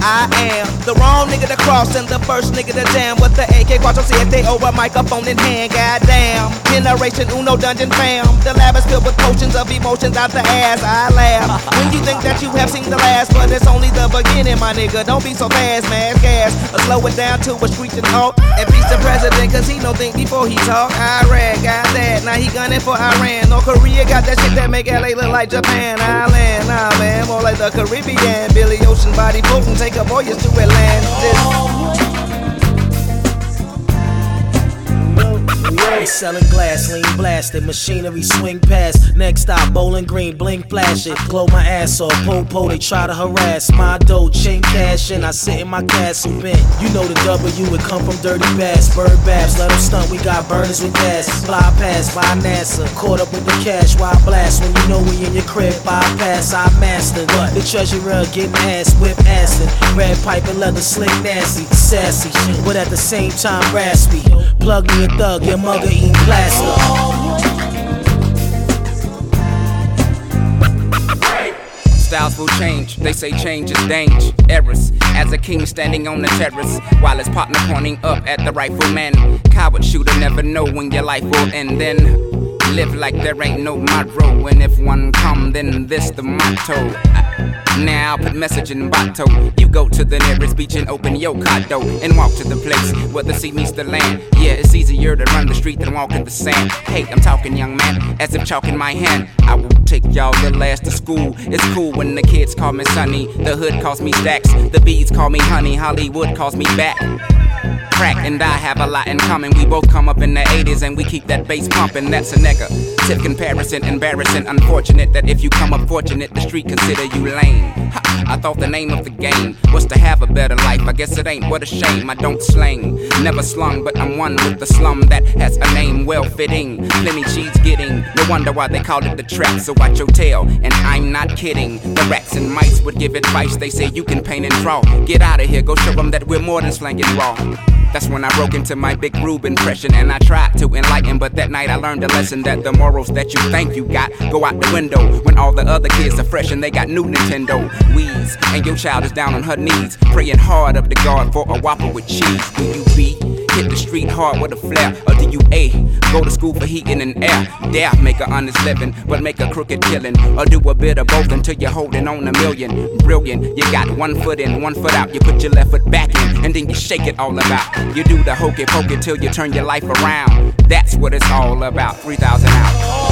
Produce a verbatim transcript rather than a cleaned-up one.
I am the wrong nigga to cross and the first nigga to jam with the A K four siete over microphone in hand. Goddamn, generation Uno dungeon fam. The lab is filled with potions of emotions out the ass. I laugh when you think that you have seen the last, but it's only the beginning, my nigga. Don't be so fast, man. Gas, or slow it down to a screeching halt. And peace to president, cause he don't think before he talk. Iraq got that, now he gunning for Iran. North Korea got that shit that make L A look like Japan. Island, nah man, more like the Caribbean. Billy Ocean body floating, take a voyage to Atlantis. We selling glass, lean blasted, machinery swing past. Next stop, Bowling Green, blink flash it. Glow my ass off, po-po, they try to harass. My dough, chain cash in, I sit in my castle bent. You know the W, it come from dirty bass. Bird baths, let them stunt, we got burners with gas. Fly past by NASA, caught up with the cash. Why blast when you know we in your crib? Bypass, I mastered. What? The treasurer getting ass, whip acid. Red pipe and leather, slick nasty, sassy shit, but at the same time raspy. Plug me a thug, your mother eating plastic. Styles will change, they say change is dangerous. As a king standing on the terrace, while his partner pointing up at the rifleman. Coward shooter never know when your life will end. Then live like there ain't no tomorrow, and if one come, then this the motto. Now I'll put message in bottle. You go to the nearest beach and open your condo and walk to the place where the sea meets the land. Yeah, it's easier to run the street than walk in the sand. Hey, I'm talking young man, as if chalk in my hand. I will take y'all the last to school. It's cool when the kids call me Sonny, the hood calls me Stacks, the bees call me Honey, Hollywood calls me back. Crack and I have a lot in common. We both come up in the eighties and we keep that bass pumping. That's a negative comparison, embarrassing, unfortunate that if you come up fortunate, the street consider you lame. Ha, I thought the name of the game was to have a better life. I guess it ain't, what a shame. I don't slang, never slung, but I'm one with the slum that has a name well fitting. Plenty cheese getting, no wonder why they call it the trap. So watch your tail, and I'm not kidding. The rats and mice would give advice. They say you can paint and draw. Get out of here, go show them that we're more than slanging raw. That's when I broke into my Big Rube impression, and I tried to enlighten, but that night I learned a lesson that the morals that you think you got go out the window when all the other kids are fresh and they got new Nintendo Wii's, and your child is down on her knees praying hard up to God for a Whopper with cheese. Will you be hit the street hard with a flare, or do you A, go to school for heating and air? Dare make a honest living, but make a crooked killing, or do a bit of both until you're holding on a million. Brilliant, you got one foot in, one foot out. You put your left foot back in, and then you shake it all about. You do the hokey pokey till you turn your life around. That's what it's all about. three thousand out.